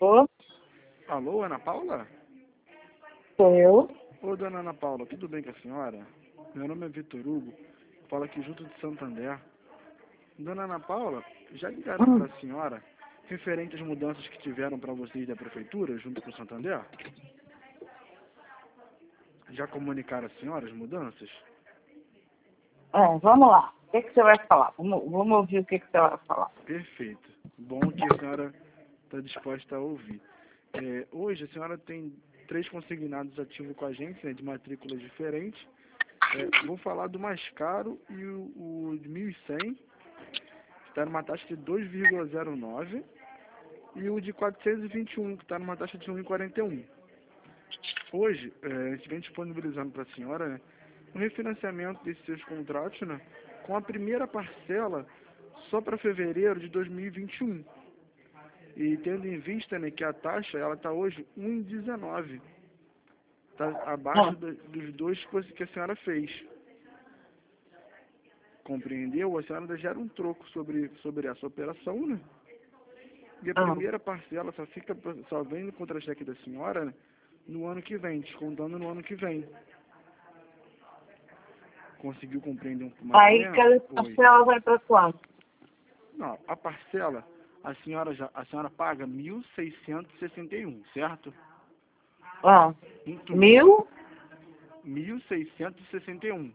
Alô? Alô, Ana Paula? Sou eu? Ô, dona Ana Paula, tudo bem com a senhora? Meu nome é Vitor Hugo, falo aqui junto de Santander. Dona Ana Paula, já ligaram para a senhora referente às mudanças que tiveram para vocês da prefeitura, junto com o Santander? Já comunicaram a senhora as mudanças? Vamos lá. O que você vai falar? Vamos ouvir o que você vai falar. Perfeito. Bom que a senhora está disposta a ouvir. Hoje a senhora tem 3 consignados ativos com a gente, né, de matrículas diferentes. Vou falar do mais caro e o de 1.100, que está numa taxa de 2,09, e o de 421, que está numa taxa de 1,41. Hoje, a gente vem disponibilizando para a senhora, né, um refinanciamento desses seus contratos, né, com a primeira parcela só para fevereiro de 2021. E tendo em vista, né, que a taxa ela está hoje 1,19. Está abaixo dos dois que a senhora fez. Compreendeu? A senhora ainda gera um troco sobre essa operação, né? E a primeira parcela só vem no contra-cheque da senhora, né, no ano que vem, descontando no ano que vem. Conseguiu compreender um pouco mais? Aí cada parcela vai para quanto? Não, a parcela, a senhora paga 1.661, certo? Mil? 1.661.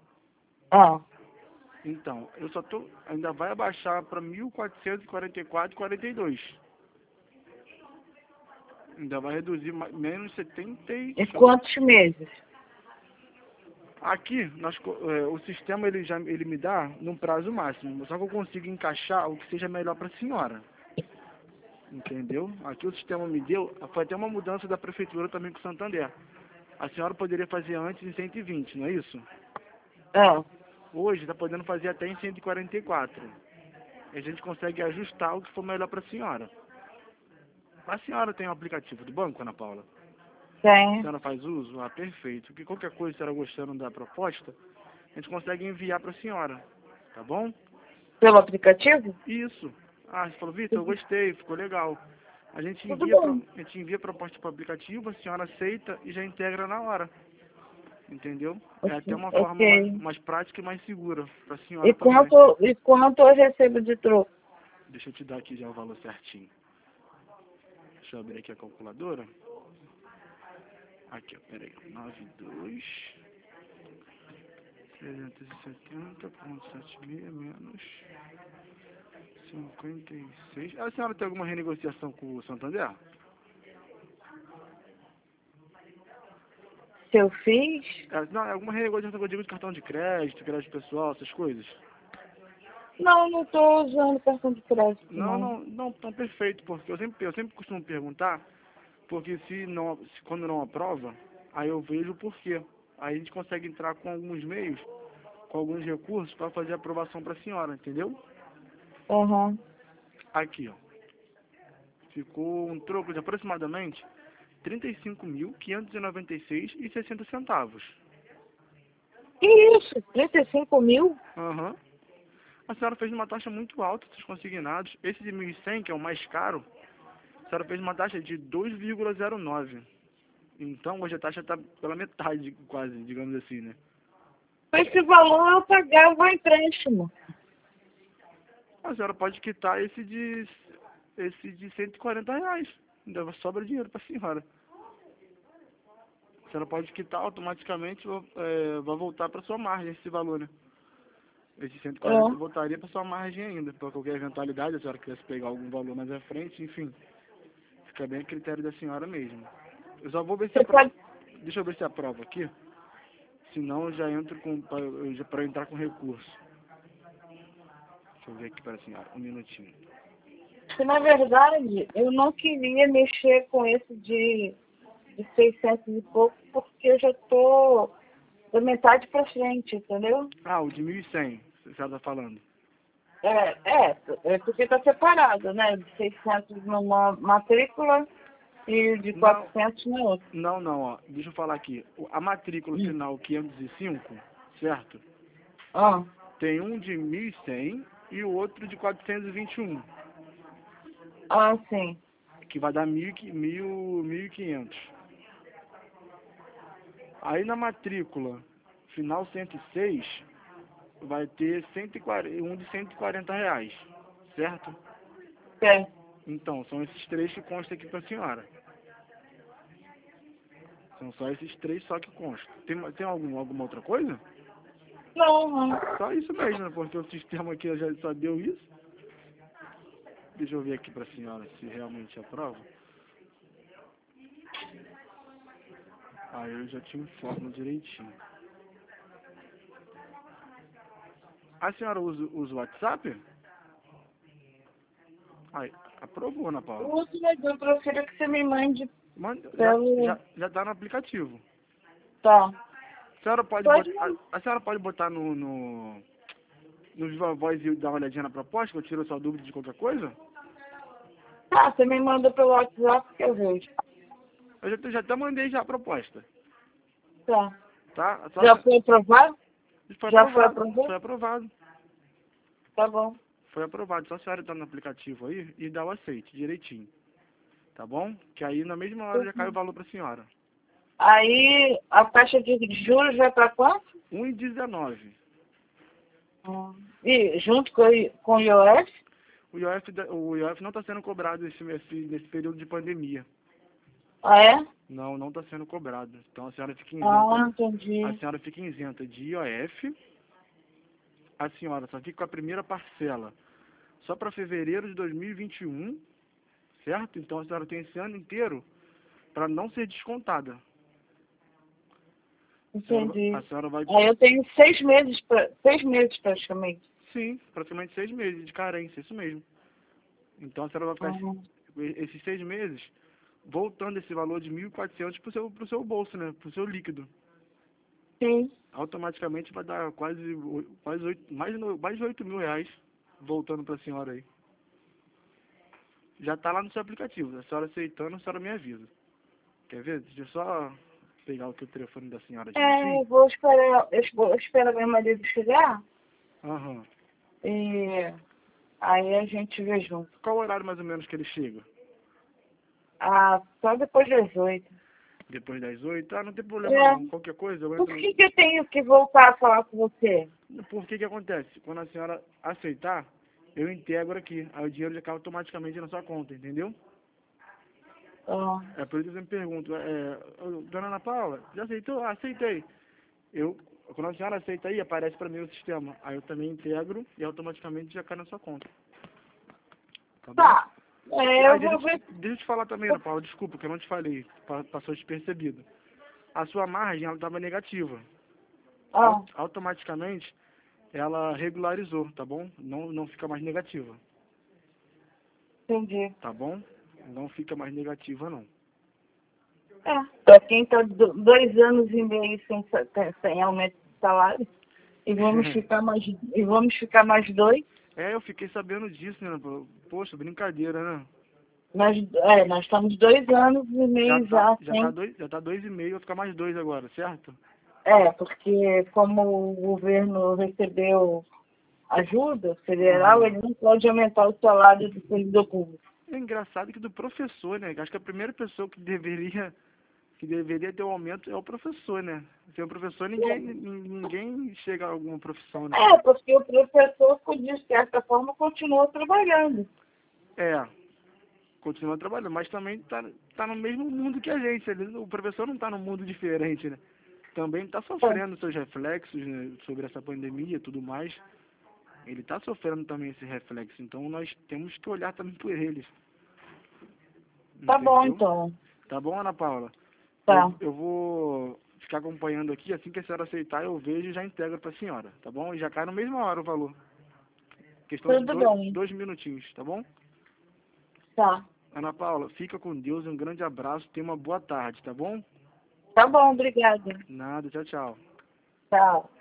Então, ainda vai abaixar para 1.444,42. Ainda vai reduzir menos 70 Em quantos meses? Aqui, o sistema ele me dá num prazo máximo, só que eu consigo encaixar o que seja melhor para a senhora. Entendeu? Aqui o sistema me deu, foi até uma mudança da prefeitura também com o Santander. A senhora poderia fazer antes em 120, não é isso? Hoje está podendo fazer até em 144. A gente consegue ajustar o que for melhor para a senhora. A senhora tem o aplicativo do banco, Ana Paula? Tem. A senhora faz uso? Ah, perfeito. Porque qualquer coisa, se ela gostando da proposta, a gente consegue enviar para a senhora. Tá bom? Pelo aplicativo? Isso. Ah, você falou, Vitor, eu gostei, ficou legal. A gente envia a proposta para o aplicativo, a senhora aceita e já integra na hora. Entendeu? É até uma forma mais prática e mais segura para a senhora e também. E quanto eu recebo de troco? Deixa eu te dar aqui já o valor certinho. Deixa eu abrir aqui a calculadora. Aqui, ó, peraí. 92 370,76 menos 56. A senhora tem alguma renegociação com o Santander? Se eu fiz? Não, alguma renegociação que eu digo de cartão de crédito pessoal, essas coisas? Não estou usando cartão de crédito. Não, tão perfeito, porque eu sempre costumo perguntar, porque quando não aprova, aí eu vejo o porquê. Aí a gente consegue entrar com alguns meios, com alguns recursos para fazer a aprovação para a senhora, entendeu? Aqui, ó. Ficou um troco de aproximadamente R$ 35.596,60. Que isso? 35 mil? A senhora fez uma taxa muito alta dos consignados. Esse de 1.100, que é o mais caro, a senhora fez uma taxa de 2,09. Então, hoje a taxa está pela metade, quase, digamos assim, né? Esse valor eu pagava o empréstimo. A senhora pode quitar esse de R$ 140. Ainda sobra dinheiro para a senhora. A senhora pode quitar automaticamente, vai voltar para sua margem esse valor, né? Esse 140 voltaria para sua margem ainda, para qualquer eventualidade, a senhora quisesse pegar algum valor mais à frente, enfim. Fica bem a critério da senhora mesmo. Eu só vou ver se Deixa eu ver se aprova aqui. Senão eu já entro para entrar com recurso. Deixa eu ver aqui para a senhora, um minutinho. Na verdade, eu não queria mexer com esse de 600 e pouco, porque eu já estou da metade para frente, entendeu? Ah, o de 1.100, você está falando. É porque está separado, né? De 600 numa matrícula e de 400 na outra. Não, ó. Deixa eu falar aqui. A matrícula final 505, certo? Tem um de 1.100 e o outro de 421. Sim. que vai dar 1.500. Aí na matrícula final 106 vai ter 140, um de R$ 140, certo? É. Então, são esses três que constam aqui pra senhora. São só esses três só que constam. Tem alguma outra coisa? Não, não. Só isso mesmo, né? Porque o sistema aqui já só deu isso. Deixa eu ver aqui pra senhora se realmente aprova. Aí eu já te informo direitinho. A senhora usa o WhatsApp? Aí, aprovou, Ana Paula. O outro eu prefiro que você me mande Manda, pelo... já tá no aplicativo. Tá. A senhora pode Pode botar, mandar. a senhora pode botar no Viva Voz e dar uma olhadinha na proposta, que eu tiro a sua dúvida de qualquer coisa? Tá, você me manda pelo WhatsApp que eu vejo. Eu já até mandei já a proposta, Tá. tá? Já foi aprovado? Foi Já foi aprovado, aprovado? foi aprovado, Tá bom. foi aprovado. Só a senhora entrar no aplicativo aí e dar o aceite direitinho, tá bom? Que aí na mesma hora já cai o valor pra senhora. Aí a taxa de juros vai para quanto? 1,19. E junto com o IOF? O IOF não está sendo cobrado nesse período de pandemia. Ah, é? Não está sendo cobrado. Então a senhora fica Ah, isenta. entendi. A senhora fica isenta de IOF. A senhora só fica com a primeira parcela só para fevereiro de 2021, certo? Então a senhora tem esse ano inteiro para não ser descontada. Entendi. A senhora vai... Aí eu tenho 6 meses praticamente. Sim, praticamente 6 meses de carência, isso mesmo. Então a senhora vai ficar esses 6 meses voltando esse valor de 1.400 pro seu bolso, né? Pro seu líquido. Sim. Automaticamente vai dar quase 8, mais de 8 mil reais voltando pra senhora aí. Já tá lá no seu aplicativo. A senhora aceitando, a senhora me avisa. Quer ver? Deixa eu só pegar aqui o telefone da senhora direitinho. Eu vou esperar meu marido chegar Aham. e aí a gente vê junto. Qual o horário mais ou menos que ele chega? Ah, só depois das 8. Depois das 8? Ah, não tem problema não. Qualquer coisa eu Por entro. que eu tenho que voltar a falar com você? Por que acontece? Quando a senhora aceitar, eu integro aqui. Aí o dinheiro já cai automaticamente na sua conta, entendeu? Ah, É por isso que eu sempre pergunto, dona Ana Paula, já aceitou? Ah, aceitei. Quando a senhora aceita aí, aparece para mim o sistema. Aí eu também integro e automaticamente já cai na sua conta. Tá bom? tá. Eu Deixa, vou ver. deixa eu te falar também, Ana Paula, desculpa que eu não te falei, passou despercebido. A sua margem, ela estava negativa. Ah, Automaticamente, ela regularizou, tá bom? Não fica mais negativa, entendi. tá bom? Não fica mais negativa, não. Pra quem tá 2 anos e meio sem aumento de salário, e vamos ficar mais 2. Eu fiquei sabendo disso, né? Poxa, brincadeira, né? Nós estamos 2 anos e meio já sem. Já tá 2,5, vai ficar mais 2 agora, certo? Porque como o governo recebeu ajuda federal, Aham. ele não pode aumentar o salário do servidor público. É engraçado que do professor, né? Acho que a primeira pessoa que deveria ter um aumento é o professor, né? Sem o professor, ninguém chega a alguma profissão, né? Porque o professor, de certa forma, continua trabalhando. Continua trabalhando, mas também tá no mesmo mundo que a gente. O professor não tá num mundo diferente, né? Também está sofrendo seus reflexos, né, sobre essa pandemia e tudo mais. Ele está sofrendo também esse reflexo, então nós temos que olhar também por eles. Tá bom, Entendeu? então. Tá bom, Ana Paula? Tá. Eu vou ficar acompanhando aqui, assim que a senhora aceitar, eu vejo e já integro para a senhora, tá bom? E já cai na mesma hora o valor. Questão de Tudo bem. 2 minutinhos, tá bom? Tá. Ana Paula, fica com Deus, um grande abraço, tenha uma boa tarde, tá bom? Tá bom, obrigada. Nada, tchau, tchau. Tchau.